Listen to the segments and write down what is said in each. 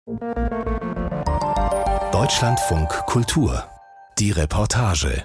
Deutschlandfunk Kultur. Die Reportage.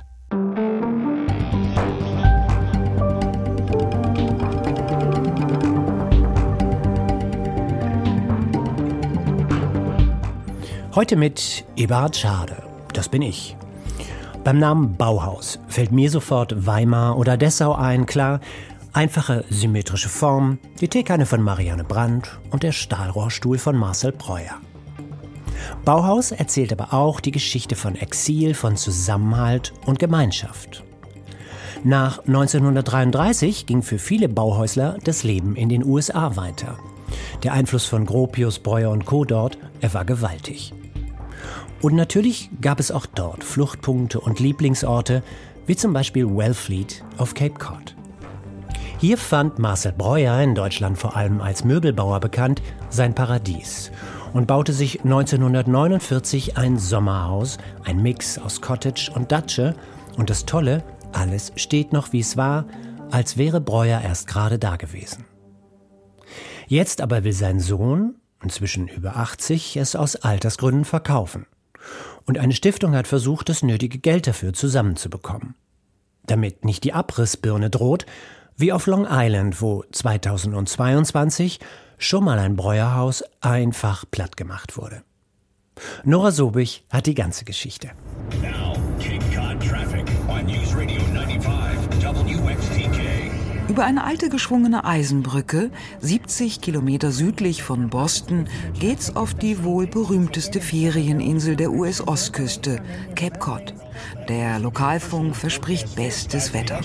Heute mit Eberhard Schade, das bin ich. Beim Namen Bauhaus fällt mir sofort Weimar oder Dessau ein, klar. Einfache, symmetrische Form, die Teekanne von Marianne Brandt und der Stahlrohrstuhl von Marcel Breuer. Bauhaus erzählt aber auch die Geschichte von Exil, von Zusammenhalt und Gemeinschaft. Nach 1933 ging für viele Bauhäusler das Leben in den USA weiter. Der Einfluss von Gropius, Breuer und Co. dort, er war gewaltig. Und natürlich gab es auch dort Fluchtpunkte und Lieblingsorte, wie zum Beispiel Wellfleet auf Cape Cod. Hier fand Marcel Breuer, in Deutschland vor allem als Möbelbauer bekannt, sein Paradies und baute sich 1949 ein Sommerhaus, ein Mix aus Cottage und Datsche. Und das Tolle, alles steht noch wie es war, als wäre Breuer erst gerade da gewesen. Jetzt aber will sein Sohn, inzwischen über 80, es aus Altersgründen verkaufen. Und eine Stiftung hat versucht, das nötige Geld dafür zusammenzubekommen. Damit nicht die Abrissbirne droht, wie auf Long Island, wo 2022 schon mal ein Breuerhaus einfach platt gemacht wurde. Nora Sobich hat die ganze Geschichte. Now, Cape Cod traffic on News Radio 95 WXTK. Über eine alte geschwungene Eisenbrücke, 70 Kilometer südlich von Boston, geht's auf die wohl berühmteste Ferieninsel der US-Ostküste, Cape Cod. Der Lokalfunk verspricht bestes Wetter.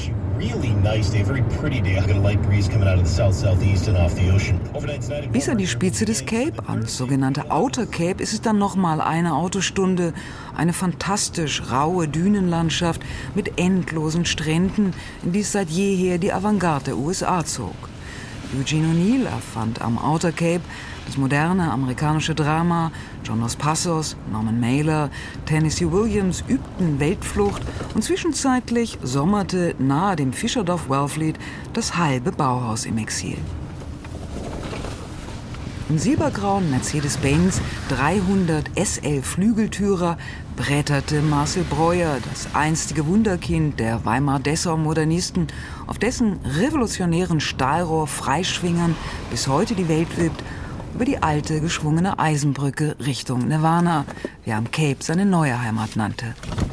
Bis an die Spitze des Cape, ans sogenannte Outer Cape, ist es dann nochmal eine Autostunde. Eine fantastisch raue Dünenlandschaft mit endlosen Stränden, in die es seit jeher die Avantgarde der USA zog. Eugene O'Neill erfand am Outer Cape das moderne amerikanische Drama. John Dos Passos, Norman Mailer, Tennessee Williams übten Weltflucht und zwischenzeitlich sommerte nahe dem Fischerdorf Wellfleet das halbe Bauhaus im Exil. Im silbergrauen Mercedes-Benz 300 SL Flügeltürer bretterte Marcel Breuer, das einstige Wunderkind der Weimar-Dessau-Modernisten, auf dessen revolutionären Stahlrohr-Freischwingern bis heute die Welt wippt, über die alte, geschwungene Eisenbrücke Richtung Nirvana, wie er am Cape seine neue Heimat nannte.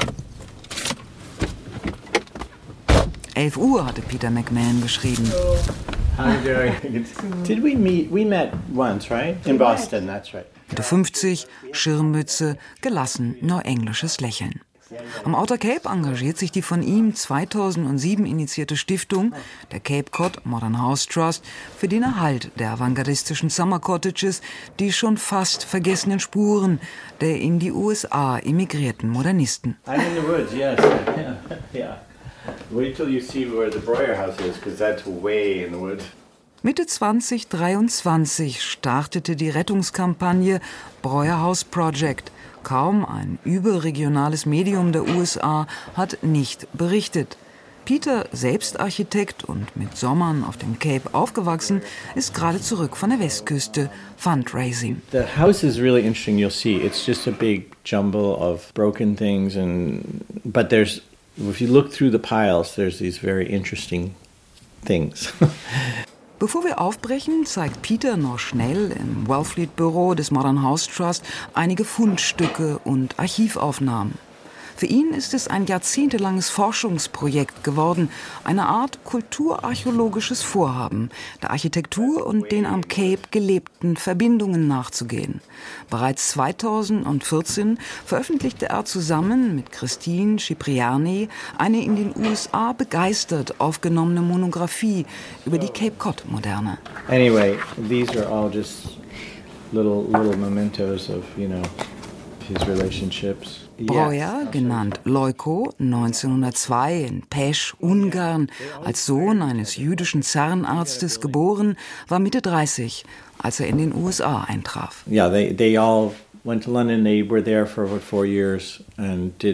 11 Uhr hatte Peter McMahon geschrieben. How are you doing? Did we meet? We met once, right? In Boston, that's right. Mitte 50, Schirmmütze, gelassen, nur englisches Lächeln. Am Outer Cape engagiert sich die von ihm 2007 initiierte Stiftung, der Cape Cod Modern House Trust, für den Erhalt der avantgardistischen Summer Cottages, die schon fast vergessenen Spuren der in die USA emigrierten Modernisten. I'm in the woods, yes. Yeah. Wait till you see where the Breuer house is, because that's way in the woods. Mitte 2023 startete die Rettungskampagne Breuer House Project. Kaum ein überregionales Medium der USA hat nicht berichtet. Peter, selbst Architekt und mit Sommern auf dem Cape aufgewachsen, ist gerade zurück von der Westküste, Fundraising. The house is really interesting, you'll see. It's just a big jumble of broken things, but if you look through the piles, there's these very interesting things. Bevor wir aufbrechen, zeigt Peter noch schnell im Wellfleet-Büro des Modern House Trust einige Fundstücke und Archivaufnahmen. Für ihn ist es ein jahrzehntelanges Forschungsprojekt geworden, eine Art kulturarchäologisches Vorhaben, der Architektur und den am Cape gelebten Verbindungen nachzugehen. Bereits 2014 veröffentlichte er zusammen mit Christine Cipriani eine in den USA begeistert aufgenommene Monographie über die Cape Cod-Moderne. Anyway, these are all just little mementos of, his relationships. Breuer, genannt Leuko, 1902 in Pesch, Ungarn, als Sohn eines jüdischen Zarenarztes geboren, war Mitte 30, als er in den USA eintraf. Yeah, they all went to London. They were there for about 4 years and did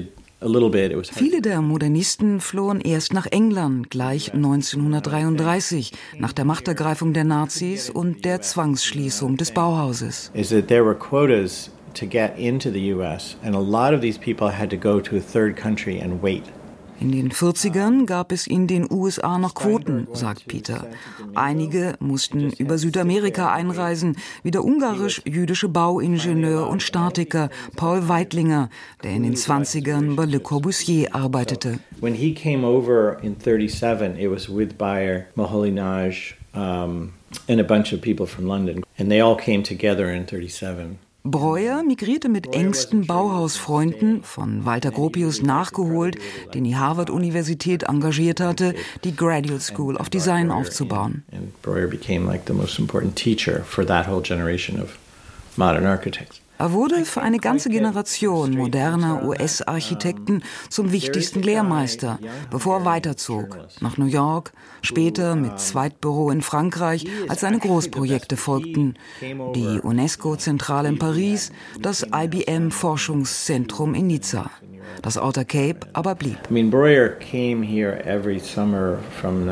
a little bit. It was hard. Viele der Modernisten flohen erst nach England, gleich 1933, nach der Machtergreifung der Nazis und der Zwangsschließung des Bauhauses. Is that there were quotas to get into the US, and a lot of these people had to go to a third country and wait. In den 40ern gab es in den USA noch Quoten, sagt Peter. Einige mussten über Südamerika einreisen, wie der ungarisch-jüdische Bauingenieur und Statiker Paul Weitlinger, der in den 20ern bei Le Corbusier arbeitete. When he came over in 1937, it was with Bayer, Moholy-Nagy, and a bunch of people from London, and they all came together in 1937. Breuer migrierte mit engsten Bauhausfreunden, von Walter Gropius nachgeholt, den die Harvard-Universität engagiert hatte, die Graduate School of Design aufzubauen. And Breuer became like the most important teacher for that whole generation of modern architects. Er wurde für eine ganze Generation moderner US-Architekten zum wichtigsten Lehrmeister, bevor er weiterzog, nach New York, später mit Zweitbüro in Frankreich, als seine Großprojekte folgten, die UNESCO-Zentrale in Paris, das IBM-Forschungszentrum in Nizza. Das Outer Cape aber blieb. I mean, Breuer came here every summer from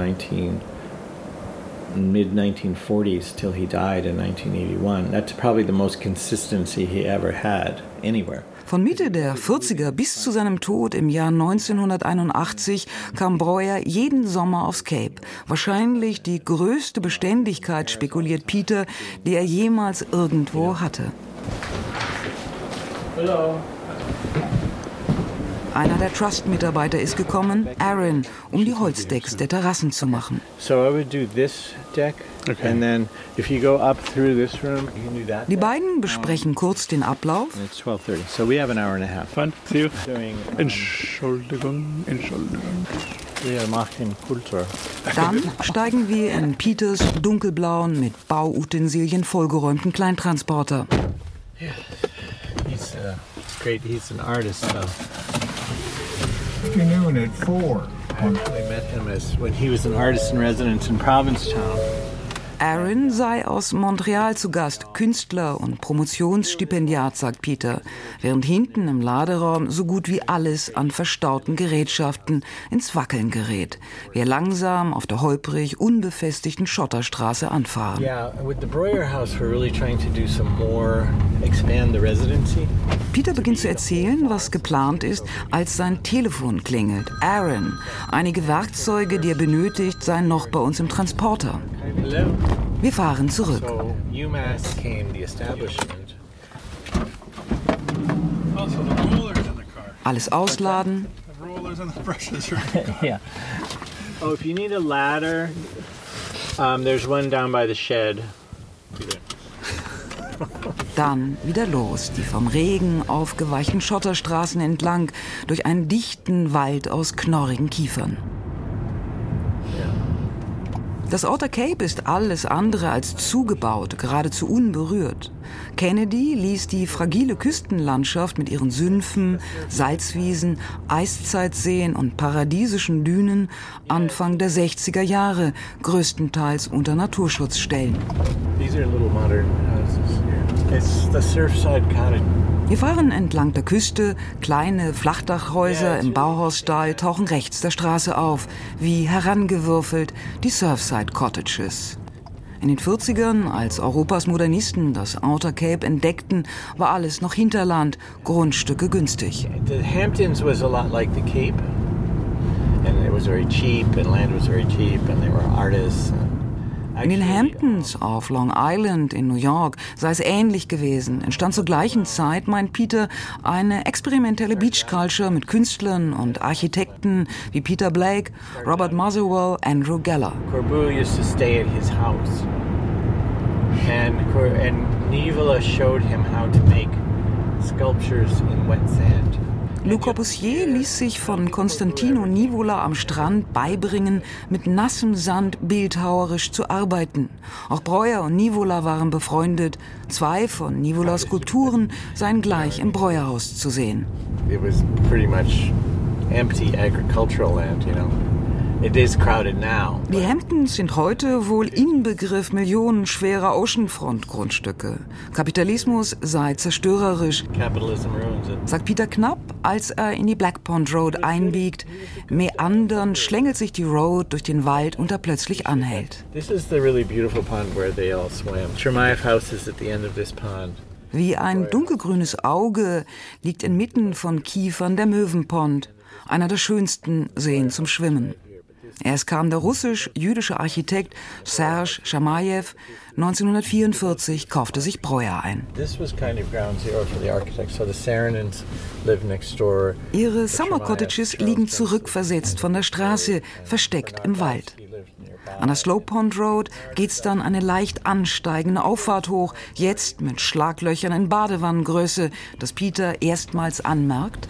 mid-1940s till he died in 1981. That's probably the most consistency he ever had anywhere. Von Mitte der 40er bis zu seinem Tod im Jahr 1981 kam Breuer jeden Sommer aufs Cape. Wahrscheinlich die größte Beständigkeit, spekuliert Peter, die er jemals irgendwo hatte. Hello. Einer der Trust-Mitarbeiter ist gekommen, Aaron, um die Holzdecks der Terrassen zu machen. So I would do this deck, and then if you go up through this room, you can do that. Die beiden besprechen kurz den Ablauf. And it's 12:30, so we have an hour and a half. Fun, see you. Doing Entschuldigung. wir machen Kultur. Dann steigen wir in Peters dunkelblauen, mit Bauutensilien vollgeräumten Kleintransporter. He's great. He's an artist, so. Afternoon at 4. I actually met him when he was an artist in residence in Provincetown. Aaron sei aus Montreal zu Gast, Künstler und Promotionsstipendiat, sagt Peter, während hinten im Laderaum so gut wie alles an verstauten Gerätschaften ins Wackeln gerät. Wir langsam auf der holprig unbefestigten Schotterstraße anfahren. Yeah, with the Breuer House, we're really trying to do some more, expand the residency. Peter beginnt zu erzählen, was geplant ist, als sein Telefon klingelt. Aaron, einige Werkzeuge, die er benötigt, seien noch bei uns im Transporter. Hello. Wir fahren zurück. So UMass came, the establishment. Also the rollers in the car. Alles ausladen. The rollers and the brushes are in the car. Yeah. Oh, if you need a ladder, there's one down by the shed. Dann wieder los, die vom Regen aufgeweichten Schotterstraßen entlang, durch einen dichten Wald aus knorrigen Kiefern. Das Outer Cape ist alles andere als zugebaut, geradezu unberührt. Kennedy ließ die fragile Küstenlandschaft mit ihren Sümpfen, Salzwiesen, Eiszeitseen und paradiesischen Dünen Anfang der 60er Jahre größtenteils unter Naturschutz stellen. These are little modern houses here. It's the Surfside Cottage. Wir fahren entlang der Küste, kleine Flachdachhäuser im Bauhausstil tauchen rechts der Straße auf, wie herangewürfelt die Surfside Cottages. In den 40ern, als Europas Modernisten das Outer Cape entdeckten, war alles noch Hinterland, Grundstücke günstig. The Hamptons was a lot like the Cape, and it was very cheap, and land was very cheap, and there were artists. In den Hamptons auf Long Island in New York sei es ähnlich gewesen. Entstand zur gleichen Zeit, meint Peter, eine experimentelle Beach Culture mit Künstlern und Architekten wie Peter Blake, Robert Musselwhell, Andrew Geller. Corbu used to stay at his house, and Nivola showed him how to make sculptures in wet sand. Le Corbusier ließ sich von Constantino Nivola am Strand beibringen, mit nassem Sand bildhauerisch zu arbeiten. Auch Breuer und Nivola waren befreundet. 2 von Nivolas Skulpturen seien gleich im Breuerhaus zu sehen. It was pretty much empty agricultural land, you know. It is crowded now. Die Hamptons sind heute wohl Inbegriff millionenschwerer Oceanfront-Grundstücke. Kapitalismus sei zerstörerisch, Capitalism ruins it. sagt Peter Knapp, als er in die Black Pond Road einbiegt. Meandernd schlängelt sich die Road durch den Wald und er plötzlich anhält. This is the really beautiful pond where they all swam. Chermayeff House is at the end of this pond. Wie ein dunkelgrünes Auge liegt inmitten von Kiefern der Möwenpond, einer der schönsten Seen zum Schwimmen. Erst kam der russisch-jüdische Architekt Serge Chermayeff 1944 kaufte sich Breuer ein. Ihre Summer Cottages liegen zurückversetzt von der Straße, versteckt im Wald. An der Slow Pond Road geht's dann eine leicht ansteigende Auffahrt hoch, jetzt mit Schlaglöchern in Badewannengröße, das Peter erstmals anmerkt.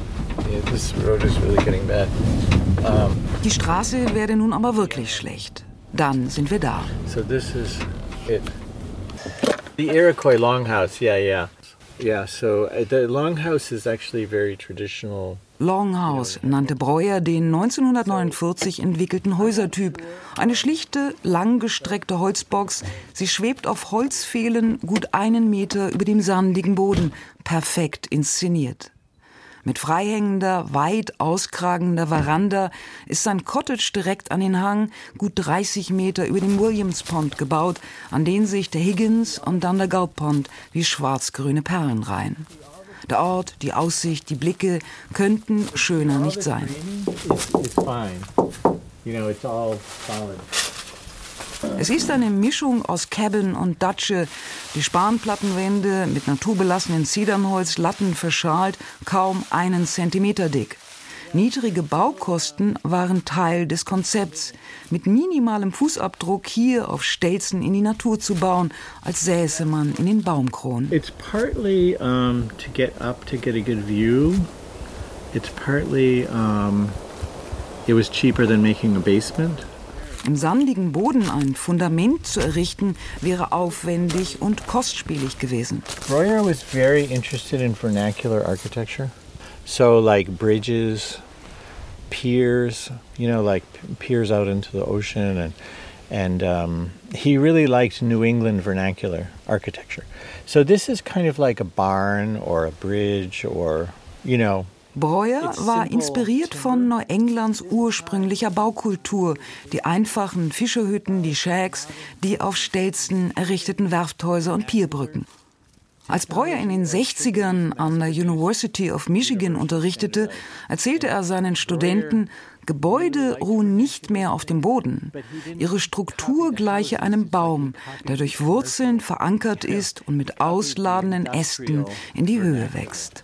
Die Straße werde nun aber wirklich schlecht. Dann sind wir da. So this is it. The Iroquois Longhouse, yeah. Yeah, so the Longhouse is actually very traditional. Longhouse nannte Breuer den 1949 entwickelten Häusertyp. Eine schlichte, langgestreckte Holzbox. Sie schwebt auf Holzpfählen gut 1 Meter über dem sandigen Boden. Perfekt inszeniert. Mit freihängender, weit auskragender Veranda ist sein Cottage direkt an den Hang, gut 30 Meter über dem Williams Pond gebaut, an den sich der Higgins und dann der Gulp Pond wie schwarz-grüne Perlen reihen. Der Ort, die Aussicht, die Blicke könnten schöner nicht sein. Es ist eine Mischung aus Cabin und Datsche. Die Spanplattenwände mit naturbelassenen Zedernholz, Latten verschalt, kaum 1 Zentimeter dick. Niedrige Baukosten waren Teil des Konzepts, mit minimalem Fußabdruck hier auf Stelzen in die Natur zu bauen, als säße man in den Baumkronen. It's partly to get up to get a good view. It's partly it was cheaper than making a basement. Im sandigen Boden ein Fundament zu errichten, wäre aufwendig und kostspielig gewesen. Breuer was very interested in vernacular architecture. So like bridges, piers, like piers out into the ocean and he really liked New England vernacular architecture. So this is kind of like a barn or a bridge or, Breuer war inspiriert von Neuenglands ursprünglicher Baukultur, die einfachen Fischerhütten, die Shacks, die auf Stelzen errichteten Werfthäuser und Pierbrücken. Als Breuer in den 60ern an der University of Michigan unterrichtete, erzählte er seinen Studenten, Gebäude ruhen nicht mehr auf dem Boden. Ihre Struktur gleiche einem Baum, der durch Wurzeln verankert ist und mit ausladenden Ästen in die Höhe wächst.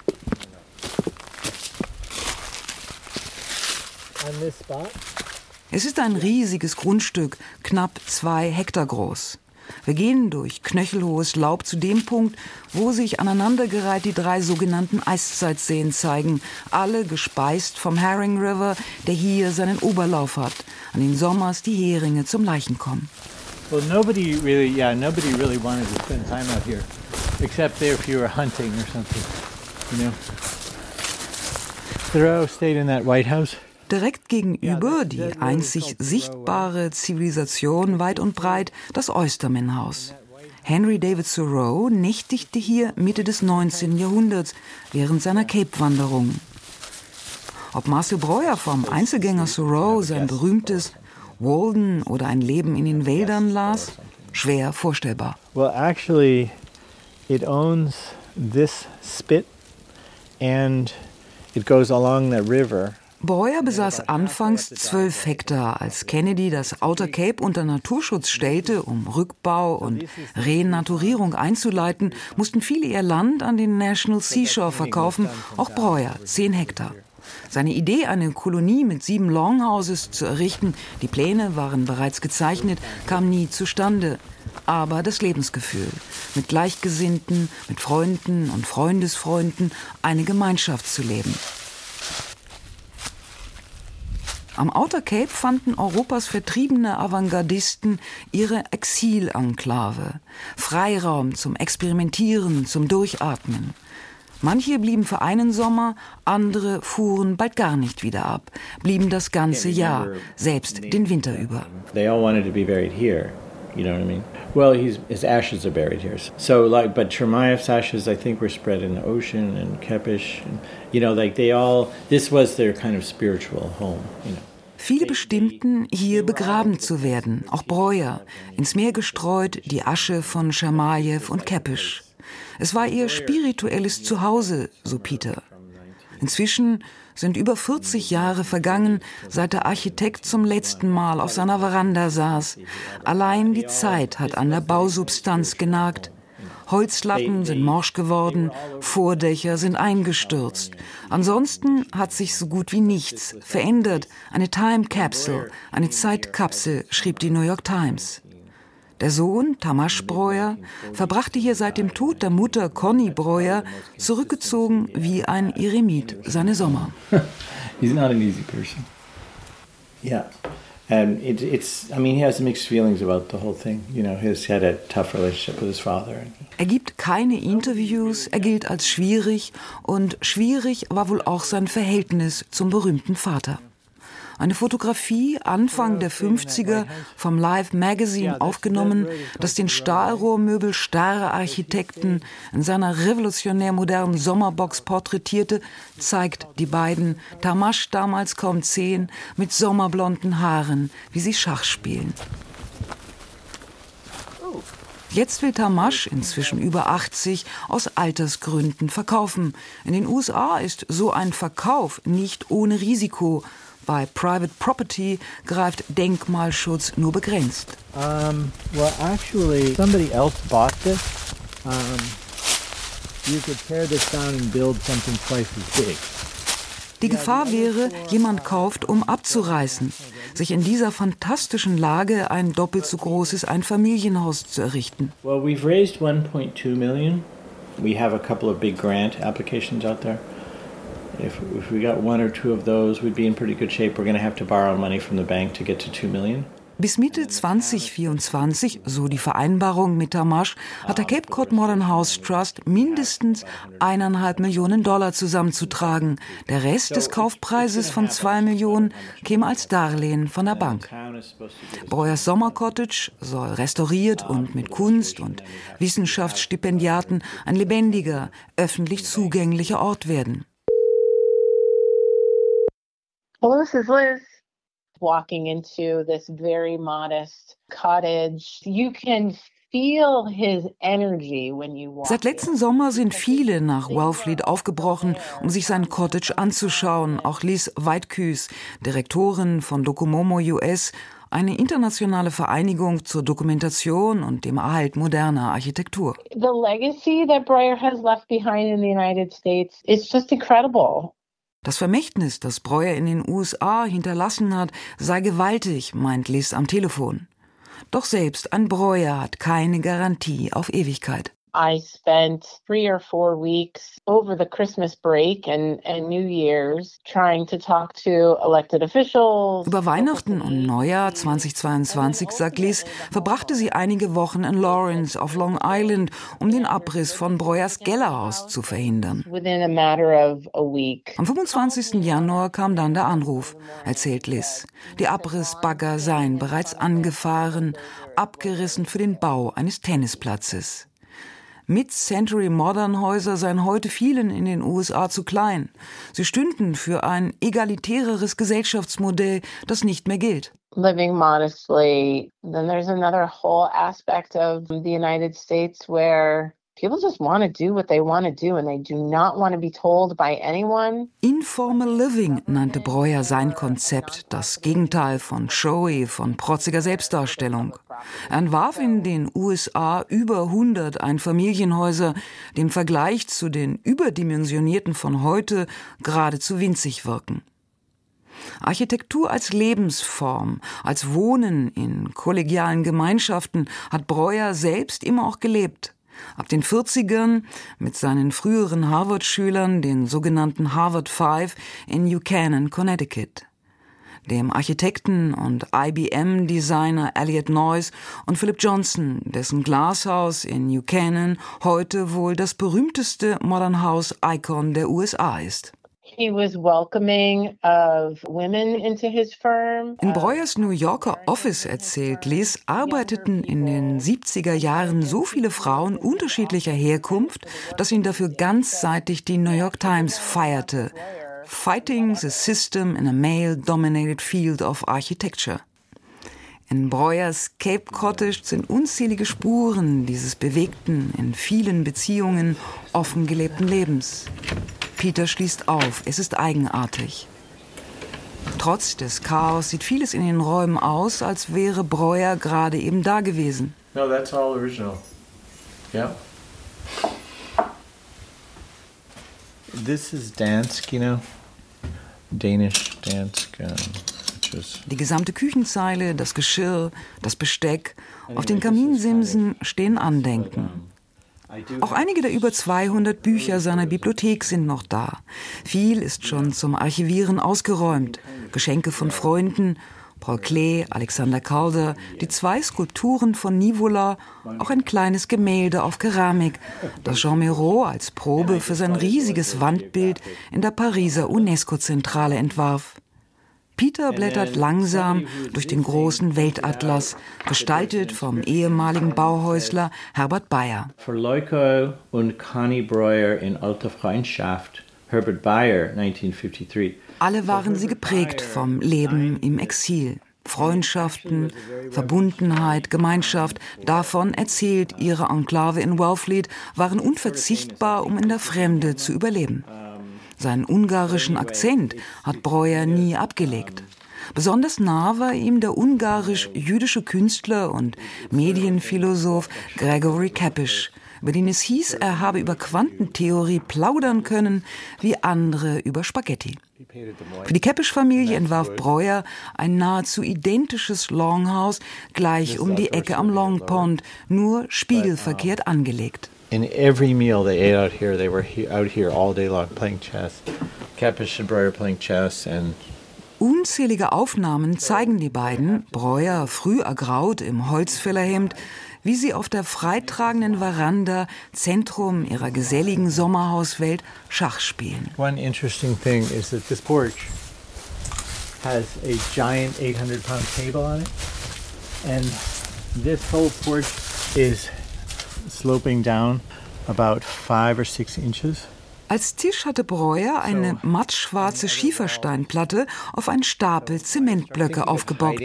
Es ist ein riesiges Grundstück, knapp 2 Hektar groß. Wir gehen durch knöchelhohes Laub zu dem Punkt, wo sich aneinandergereiht die 3 sogenannten Eiszeitseen zeigen, alle gespeist vom Herring River, der hier seinen Oberlauf hat, an den Sommers die Heringe zum Laichen kommen. Well, nobody really wanted to spend time out here, except if you were hunting or something, Thoreau stayed in that White House. Direkt gegenüber die einzig sichtbare Zivilisation weit und breit, das Oysterman-Haus. Henry David Thoreau nächtigte hier Mitte des 19. Jahrhunderts während seiner Cape-Wanderung. Ob Marcel Breuer vom Einzelgänger Thoreau sein berühmtes Walden oder ein Leben in den Wäldern las, schwer vorstellbar. Well, actually, it owns this spit and it goes along the river. Breuer besaß anfangs 12 Hektar. Als Kennedy das Outer Cape unter Naturschutz stellte, um Rückbau und Renaturierung einzuleiten, mussten viele ihr Land an den National Seashore verkaufen, auch Breuer 10 Hektar. Seine Idee, eine Kolonie mit 7 Longhouses zu errichten, die Pläne waren bereits gezeichnet, kam nie zustande. Aber das Lebensgefühl, mit Gleichgesinnten, mit Freunden und Freundesfreunden eine Gemeinschaft zu leben. Am Outer Cape fanden Europas vertriebene Avantgardisten ihre Exilenklave. Freiraum zum Experimentieren, zum Durchatmen. Manche blieben für einen Sommer, andere fuhren bald gar nicht wieder ab, blieben das ganze Jahr, selbst den Winter über. They all wanted to be buried here. You know what I mean? Well, his ashes are buried here. So, like, but Chermayev's ashes, I think, were spread in the ocean, and Kepish, and, you know, like this was their kind of spiritual home, you know. Viele bestimmten, hier begraben zu werden, auch Breuer, ins Meer gestreut die Asche von Chermayev und Kepish. Es war ihr spirituelles Zuhause, so Peter. Inzwischen sind über 40 Jahre vergangen, seit der Architekt zum letzten Mal auf seiner Veranda saß. Allein die Zeit hat an der Bausubstanz genagt. Holzlatten sind morsch geworden, Vordächer sind eingestürzt. Ansonsten hat sich so gut wie nichts verändert. Eine Time Capsule, eine Zeitkapsel, schrieb die New York Times. Der Sohn, Tamas Breuer, verbrachte hier seit dem Tod der Mutter Connie Breuer, zurückgezogen wie ein Eremit, seine Sommer. He's not an easy person. Yeah. And he has mixed feelings about the whole thing. You know, he's had a tough relationship with his father. Er gibt keine Interviews, er gilt als schwierig und schwierig war wohl auch sein Verhältnis zum berühmten Vater. Eine Fotografie Anfang der 50er vom Life Magazine aufgenommen, das den Stahlrohrmöbel starre Architekten in seiner revolutionär modernen Sommerbox porträtierte, zeigt die beiden, Tamas damals kaum 10, mit sommerblonden Haaren, wie sie Schach spielen. Jetzt will Tamas, inzwischen über 80, aus Altersgründen verkaufen. In den USA ist so ein Verkauf nicht ohne Risiko. Bei Private Property greift Denkmalschutz nur begrenzt. Well, actually, somebody else bought this. You could tear this down and build something twice as big. Die Gefahr wäre, jemand kauft, um abzureißen, sich in dieser fantastischen Lage ein doppelt so großes Einfamilienhaus zu errichten. Well, we've raised 1.2 million. We have a couple of big grant applications out there. If we got one or two of those, we'd be in pretty good shape. We're going to have to borrow money from the bank to get to 2 million. Bis Mitte 2024, so die Vereinbarung mit Tamas, hat der Cape Cod Modern House Trust mindestens $1,5 Millionen zusammenzutragen. Der Rest des Kaufpreises von 2 Millionen käme als Darlehen von der Bank. Breuers Sommercottage soll restauriert und mit Kunst- und Wissenschaftsstipendiaten ein lebendiger, öffentlich zugänglicher Ort werden. Hello, this is Liz. Walking into this very modest cottage, you can feel his energy when you walk. Seit letzten Sommer sind viele nach Wellfleet aufgebrochen, um sich sein Cottage anzuschauen. Auch Liz Weidküß, Direktorin von Docomomo US, eine internationale Vereinigung zur Dokumentation und dem Erhalt moderner Architektur. The legacy that Breuer has left behind in the United States is just incredible. Das Vermächtnis, das Breuer in den USA hinterlassen hat, sei gewaltig, meint Liz am Telefon. Doch selbst ein Breuer hat keine Garantie auf Ewigkeit. I spent 3 or 4 weeks over the Christmas break and New Year's trying to talk to elected officials. Über Weihnachten und Neujahr 2022, sagt Liz, verbrachte sie einige Wochen in Lawrence auf Long Island, um den Abriss von Breuers Kellerhaus zu verhindern. Within a matter of a week. Am 25. Januar kam dann der Anruf, erzählt Liz. Die Abrissbagger seien bereits angefahren, abgerissen für den Bau eines Tennisplatzes. Mid-Century-Modern-Häuser seien heute vielen in den USA zu klein. Sie stünden für ein egalitäreres Gesellschaftsmodell, das nicht mehr gilt. Living modestly, then there's another whole aspect of the United States where people just want to do what they want to do and they do not want to be told by anyone. Informal Living nannte Breuer sein Konzept, das Gegenteil von showy, von protziger Selbstdarstellung. Er entwarf in den USA über 100 Einfamilienhäuser, die im Vergleich zu den überdimensionierten von heute geradezu winzig wirken. Architektur als Lebensform, als Wohnen in kollegialen Gemeinschaften hat Breuer selbst immer auch gelebt. Ab den 40ern mit seinen früheren Harvard-Schülern, den sogenannten Harvard Five, in New Canaan, Connecticut. Dem Architekten und IBM-Designer Elliot Noyes und Philip Johnson, dessen Glashaus in New Canaan heute wohl das berühmteste Modern House-Icon der USA ist. He was welcoming of women into his firm. In Breuers New Yorker Office, erzählt Liz, arbeiteten in den 70er Jahren so viele Frauen unterschiedlicher Herkunft, dass ihn dafür ganzseitig die New York Times feierte. Fighting the system in a male-dominated field of architecture. In Breuers Cape Cottage sind unzählige Spuren dieses bewegten, in vielen Beziehungen offen gelebten Lebens. Peter schließt auf, es ist eigenartig. Trotz des Chaos sieht vieles in den Räumen aus, als wäre Breuer gerade eben da gewesen. No, that's all original. Yeah. This is Dansk, you know, Danish Dansk. Die gesamte Küchenzeile, das Geschirr, das Besteck, auf den Kaminsimsen stehen Andenken. Auch einige der über 200 Bücher seiner Bibliothek sind noch da. Viel ist schon zum Archivieren ausgeräumt. Geschenke von Freunden, Paul Klee, Alexander Calder, die 2 Skulpturen von Nivola, auch ein kleines Gemälde auf Keramik, das Jean Miro als Probe für sein riesiges Wandbild in der Pariser UNESCO-Zentrale entwarf. Peter blättert langsam durch den großen Weltatlas, gestaltet vom ehemaligen Bauhäusler Herbert Bayer. For Leuco und Connie Breuer in alter Freundschaft, Herbert Bayer, 1953. Alle waren sie geprägt vom Leben im Exil. Freundschaften, Verbundenheit, Gemeinschaft, davon erzählt ihre Enklave in Wellfleet, waren unverzichtbar, um in der Fremde zu überleben. Seinen ungarischen Akzent hat Breuer nie abgelegt. Besonders nah war ihm der ungarisch-jüdische Künstler und Medienphilosoph Gregory Kapis, über den es hieß, er habe über Quantentheorie plaudern können, wie andere über Spaghetti. Für die Kapis-Familie entwarf Breuer ein nahezu identisches Longhouse gleich um die Ecke am Long Pond, nur spiegelverkehrt angelegt. In every meal they ate out here, they were out here all day long playing chess. Kapis and Breuer playing chess and unzählige Aufnahmen zeigen die beiden, Breuer früh ergraut im Holzfällerhemd, wie sie auf der freitragenden Veranda, Zentrum ihrer geselligen Sommerhauswelt, Schach spielen. One interesting thing is that this porch has a giant 800-pound table on it, and this whole porch is sloping down about 5 or 6 inches. Als Tisch hatte Breuer eine mattschwarze Schiefersteinplatte auf einen Stapel Zementblöcke aufgebockt.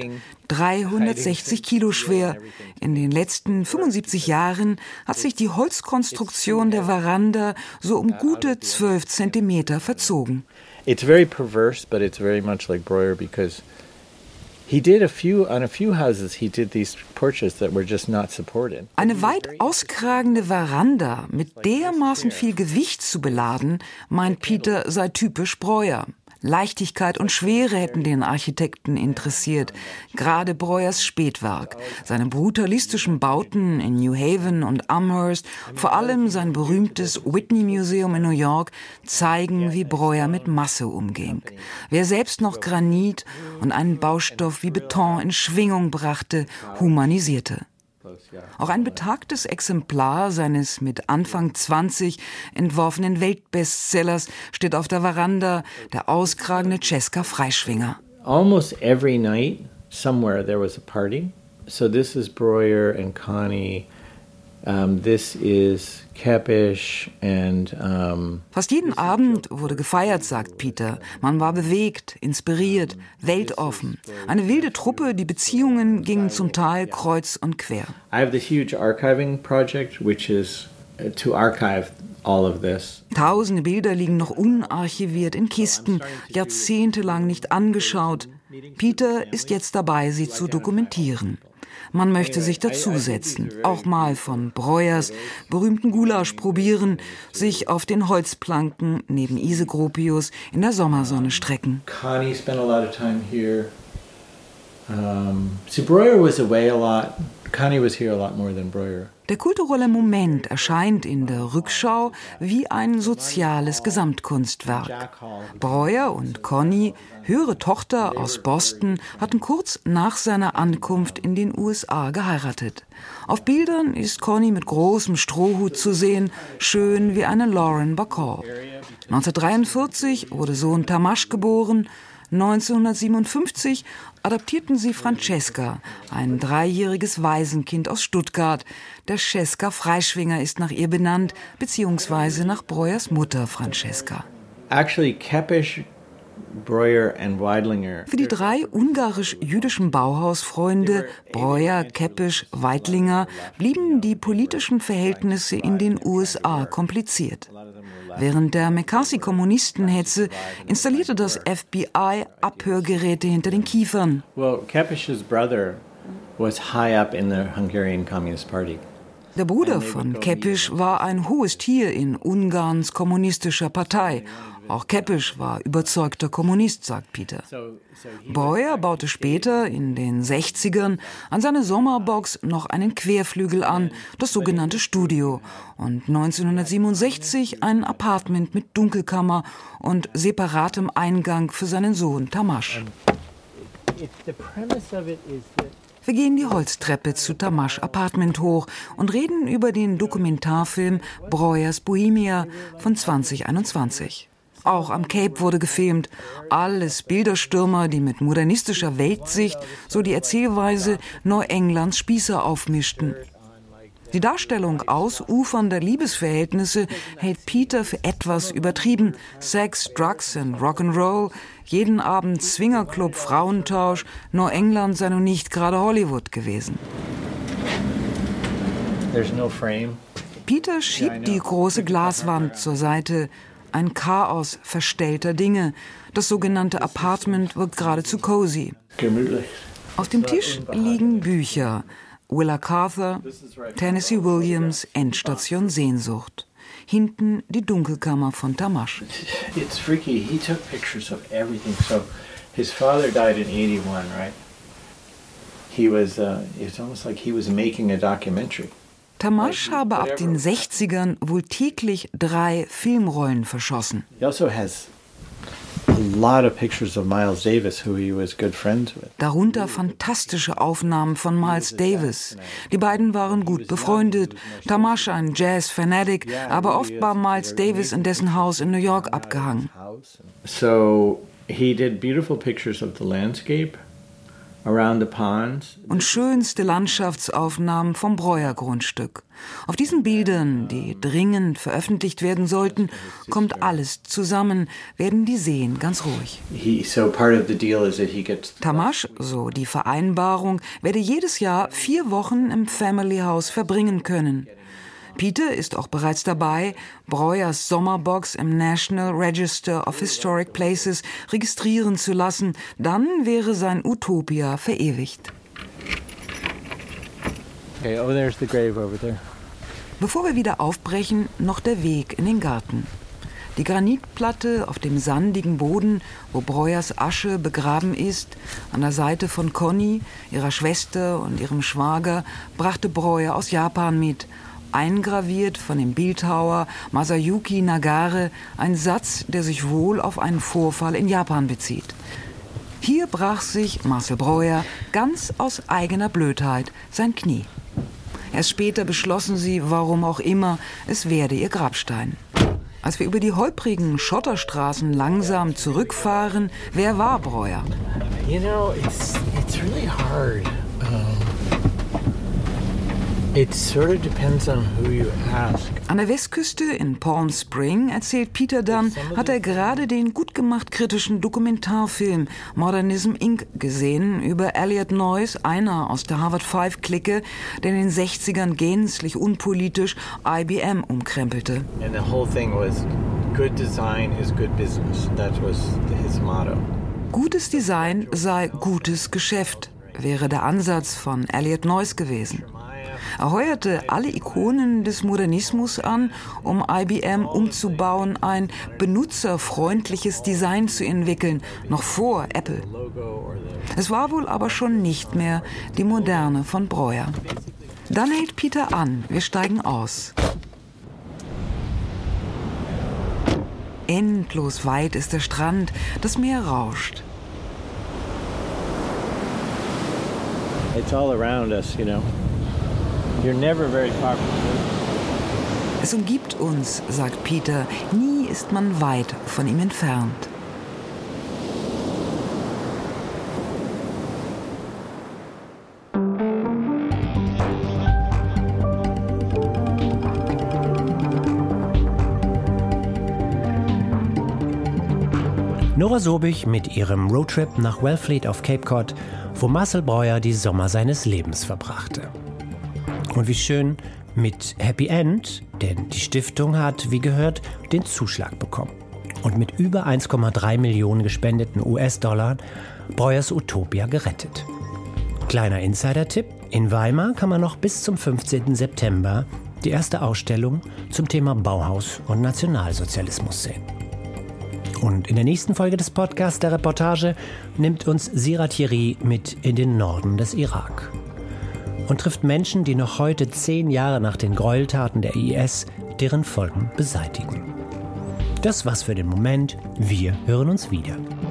360 Kilo schwer. In den letzten 75 Jahren hat sich die Holzkonstruktion der Veranda so um gute 12 Zentimeter verzogen. It's very perverse, but it's very much like Breuer because he did on a few houses, he did these porches that were just not supported. Eine weit auskragende Veranda mit dermaßen viel Gewicht zu beladen, meint Peter, sei typisch Breuer. Leichtigkeit und Schwere hätten den Architekten interessiert. Gerade Breuers Spätwerk, seine brutalistischen Bauten in New Haven und Amherst, vor allem sein berühmtes Whitney Museum in New York, zeigen, wie Breuer mit Masse umging. Wer selbst noch Granit und einen Baustoff wie Beton in Schwingung brachte, humanisierte. Auch ein betagtes Exemplar seines mit Anfang 20 entworfenen Weltbestsellers steht auf der Veranda, der auskragende Cesca Freischwinger. Almost every night somewhere there was a party. So this is Breuer and Connie. This is Kapis and fast jeden Abend wurde gefeiert, sagt Peter. Man war bewegt, inspiriert, weltoffen. Eine wilde Truppe, die Beziehungen gingen zum Teil kreuz und quer. I have this huge archiving project, which is to archive all of this. Tausende Bilder liegen noch unarchiviert in Kisten, jahrzehntelang nicht angeschaut. Peter ist jetzt dabei, sie zu dokumentieren. Man möchte sich dazusetzen, auch mal von Breuers berühmten Gulasch probieren, sich auf den Holzplanken neben Ise Gropius in der Sommersonne strecken. Connie spent a lot of time here. Breuer was away a lot. Connie was here a lot more than Breuer. Der kulturelle Moment erscheint in der Rückschau wie ein soziales Gesamtkunstwerk. Breuer und Connie, höhere Tochter aus Boston, hatten kurz nach seiner Ankunft in den USA geheiratet. Auf Bildern ist Connie mit großem Strohhut zu sehen, schön wie eine Lauren Bacall. 1943 wurde Sohn Tamas geboren. 1957 adoptierten sie Francesca, ein 3-jähriges Waisenkind aus Stuttgart. Der Cesca Freischwinger ist nach ihr benannt, beziehungsweise nach Breuers Mutter Francesca. Actually, Kepesh, Breuer and Weidlinger. Für die 3 ungarisch-jüdischen Bauhausfreunde, Breuer, Kepesh, Weidlinger, blieben die politischen Verhältnisse in den USA kompliziert. Während der McCarthy-Kommunistenhetze installierte das FBI Abhörgeräte hinter den Kiefern. Well, Kepesh's brother was high up in the Hungarian Communist Party. Der Bruder von Kepesh war ein hohes Tier in Ungarns kommunistischer Partei. Auch Kepesh war überzeugter Kommunist, sagt Peter. Breuer baute später, in den 60ern, an seine Sommerbox noch einen Querflügel an, das sogenannte Studio, und 1967 ein Apartment mit Dunkelkammer und separatem Eingang für seinen Sohn Tamas. Wir gehen die Holztreppe zu Tamas' Apartment hoch und reden über den Dokumentarfilm Breuers Bohemia von 2021. Auch am Cape wurde gefilmt. Alles Bilderstürmer, die mit modernistischer Weltsicht, so die Erzählweise, Neuenglands Spießer aufmischten. Die Darstellung ausufernder Liebesverhältnisse hält Peter für etwas übertrieben. Sex, Drugs und Rock'n'Roll, jeden Abend Swingerclub, Frauentausch, Neuengland sei nun nicht gerade Hollywood gewesen. There's no frame. Peter schiebt die große Glaswand zur Seite. Ein Chaos verstellter Dinge. Das sogenannte Apartment wirkt geradezu cozy. Gemütlich. Auf dem Tisch liegen Bücher. Willa Cather, Tennessee Williams, Endstation Sehnsucht. Hinten die Dunkelkammer von Tamas. It's freaky. He took pictures of everything. So his father died in 81, right? It's almost like he was making a documentary. Tamas habe ab den 60ern wohl täglich 3 Filmrollen verschossen. He also has a lot of pictures of Miles Davis, who he was good friends with. Darunter fantastische Aufnahmen von Miles Davis. Die beiden waren gut befreundet. Tamas ein Jazz-Fanatic, aber oft war Miles Davis in dessen Haus in New York abgehangen. So he did beautiful pictures of the landscape around the ponds. Und schönste Landschaftsaufnahmen vom Breuer-Grundstück. Auf diesen Bildern, die dringend veröffentlicht werden sollten, kommt alles zusammen, werden die Seen ganz ruhig. Tamas, so die Vereinbarung, werde jedes Jahr 4 Wochen im Family House verbringen können. Peter ist auch bereits dabei, Breuers Sommerbox im National Register of Historic Places registrieren zu lassen. Dann wäre sein Utopia verewigt. Okay, oh, there's the grave over there. Bevor wir wieder aufbrechen, noch der Weg in den Garten. Die Granitplatte auf dem sandigen Boden, wo Breuers Asche begraben ist, an der Seite von Connie, ihrer Schwester und ihrem Schwager, brachte Breuer aus Japan mit. Eingraviert von dem Bildhauer Masayuki Nagare, ein Satz, der sich wohl auf einen Vorfall in Japan bezieht. Hier brach sich Marcel Breuer ganz aus eigener Blödheit sein Knie. Erst später beschlossen sie, warum auch immer, es werde ihr Grabstein. Als wir über die holprigen Schotterstraßen langsam zurückfahren, wer war Breuer? You know, it's really hard. It sort of depends on who you ask. An der Westküste in Palm Spring, erzählt Peter dann, hat er gerade den gut gemacht kritischen Dokumentarfilm Modernism Inc. gesehen über Elliot Noyes, einer aus der Harvard-5-Clique, der in den 60ern gänzlich unpolitisch IBM umkrempelte. And the whole thing was, good design is good business. That was his motto. Gutes Design sei gutes Geschäft, wäre der Ansatz von Elliot Noyes gewesen. Er heuerte alle Ikonen des Modernismus an, um IBM umzubauen, ein benutzerfreundliches Design zu entwickeln, noch vor Apple. Es war wohl aber schon nicht mehr die Moderne von Breuer. Dann hält Peter an, wir steigen aus. Endlos weit ist der Strand, das Meer rauscht. It's all around us, you know. You're never very far from it. Es umgibt uns, sagt Peter. Nie ist man weit von ihm entfernt. Nora Sobich mit ihrem Roadtrip nach Wellfleet auf Cape Cod, wo Marcel Breuer die Sommer seines Lebens verbrachte. Und wie schön mit Happy End, denn die Stiftung hat, wie gehört, den Zuschlag bekommen. Und mit über 1,3 Millionen gespendeten US-Dollar Breuers Utopia gerettet. Kleiner Insider-Tipp: In Weimar kann man noch bis zum 15. September die erste Ausstellung zum Thema Bauhaus und Nationalsozialismus sehen. Und in der nächsten Folge des Podcasts der Reportage nimmt uns Sira Thierry mit in den Norden des Irak und trifft Menschen, die noch heute 10 Jahre nach den Gräueltaten der IS deren Folgen beseitigen. Das war's für den Moment. Wir hören uns wieder.